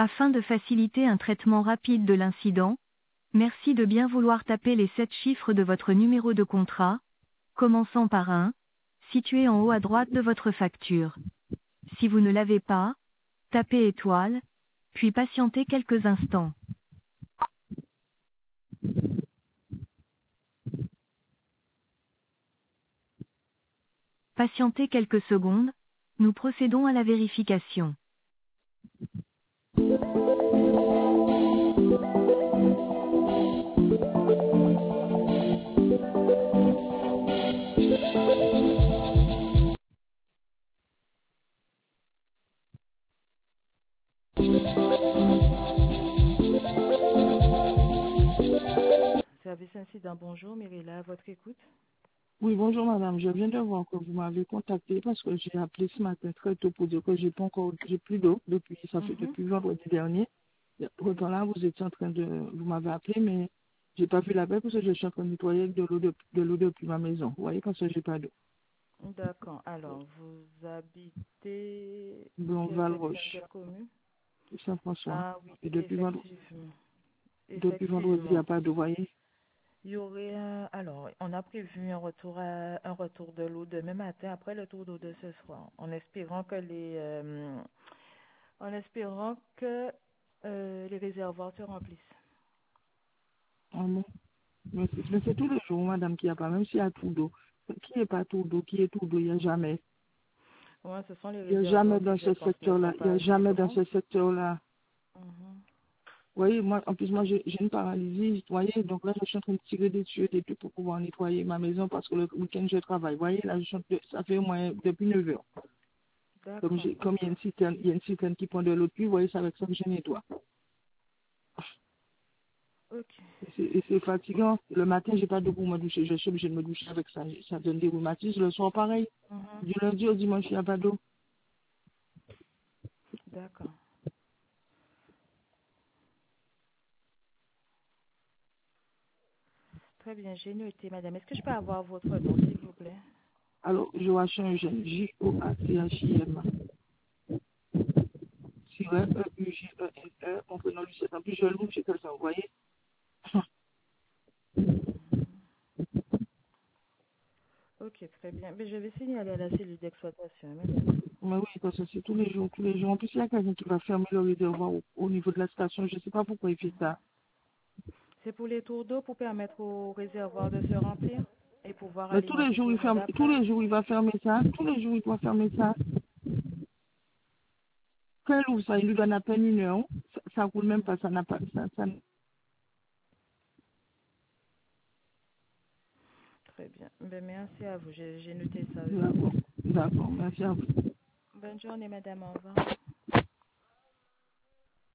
Afin de faciliter un traitement rapide de l'incident, merci de bien vouloir taper les 7 chiffres de votre numéro de contrat, commençant par 1, situé en haut à droite de votre facture. Si vous ne l'avez pas, tapez étoile, puis patientez quelques instants. Patientez quelques secondes, nous procédons à la vérification. Service incident, bonjour, Myrilla, à votre écoute. Oui, bonjour madame. Je viens de voir que vous m'avez contacté parce que j'ai appelé ce matin très tôt pour dire que j'ai plus d'eau depuis vendredi dernier. Pourtant là, vous m'avez appelé, mais j'ai pas vu l'appel parce que je suis en train de nettoyer avec de l'eau depuis ma maison. Vous voyez, parce que j'ai pas d'eau. D'accord, alors vous habitez Blonval-Roche, quelle commune? Saint-François. Ah oui, Et effectivement. depuis vendredi, il n'y Effectivement. a pas d'eau, vous voyez. Il y aurait alors on a prévu un retour de l'eau demain matin après le tour d'eau de ce soir, en espérant que les réservoirs se remplissent. Ah bon? Mais c'est tous les jours, madame, qu'il n'y a pas, même s'il y a tout d'eau. Qui n'est pas tout d'eau, qui est tout d'eau, il n'y a jamais. Ouais, ce sont les Il n'y a réservoirs jamais que dans je ce pense ne sont secteur-là. Il n'y pas a assez jamais dans grands. ce secteur-là. Mhm. Vous voyez, moi, en plus, moi, j'ai une paralysie, vous voyez, donc là, je suis en train de tirer des tuyaux et tout pour pouvoir nettoyer ma maison parce que le week-end, je travaille. Vous voyez, là, ça fait au moins depuis 9 heures. D'accord. Comme il y a une citerne qui prend de l'eau depuis, vous voyez, c'est avec ça que je nettoie. Ok. Et c'est fatigant. Le matin, j'ai pas d'eau pour me doucher. Je suis obligée de me doucher avec ça. Ça donne des rhumatismes. Le soir, pareil. Mhm. Du lundi au dimanche, il n'y a pas d'eau. D'accord. Très bien, j'ai noté, madame. Est-ce que je peux avoir votre nom, s'il vous plaît? Alors, Joachim Eugène, Joachim, E-U-J-E-N-E, mon prénom Lucette. En plus, je l'ouvre, j'ai quelqu'un, vous voyez. Ok, très bien. Mais je vais signaler à la cellule d'exploitation, madame. Mais oui, parce que c'est tous les jours, tous les jours. En plus, il y a quelqu'un qui va fermer le réservoir au niveau de la station. Je ne sais pas pourquoi il fait ça. C'est pour les tours d'eau pour permettre au réservoir de se remplir et pouvoir Mais tous les alimenter jours, tout le monde tous après. les jours, il va fermer ça. Tous les jours, il doit fermer ça. Quand il ouvre ça, il lui donne à peine une heure. Ça roule même pas, ça n'a pas, ça. Très bien. Ben, merci à vous. J'ai noté ça aussi. D'accord, d'accord, merci à vous. Bonne journée, madame. Au revoir.